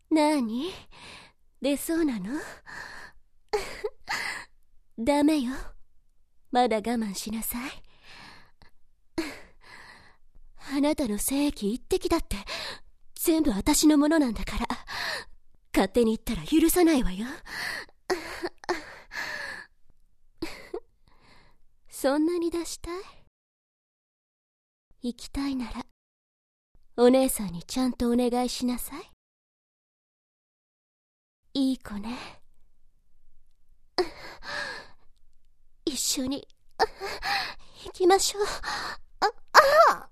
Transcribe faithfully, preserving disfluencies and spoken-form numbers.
なーに？出そうなの？ダメよ。まだ我慢しなさい。あなたの精液一滴だって全部私のものなんだから、勝手に言ったら許さないわよ。そんなに出したい？行きたいならお姉さんにちゃんとお願いしなさい。いい子ね。一緒に行きましょう。あ、あ